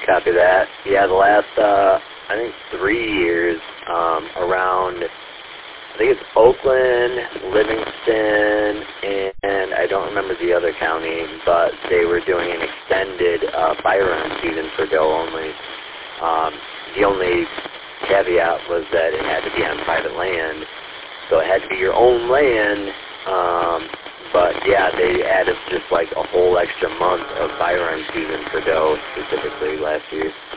Copy that. Yeah, the last, I think 3 years, around, I think it's Oakland, Livingston, and I don't remember the other county, but they were doing an extended firearm season for doe only. The only caveat was that it had to be on private land, so it had to be your own land. But yeah, they added just like a whole extra month of firearm season for doe specifically last year.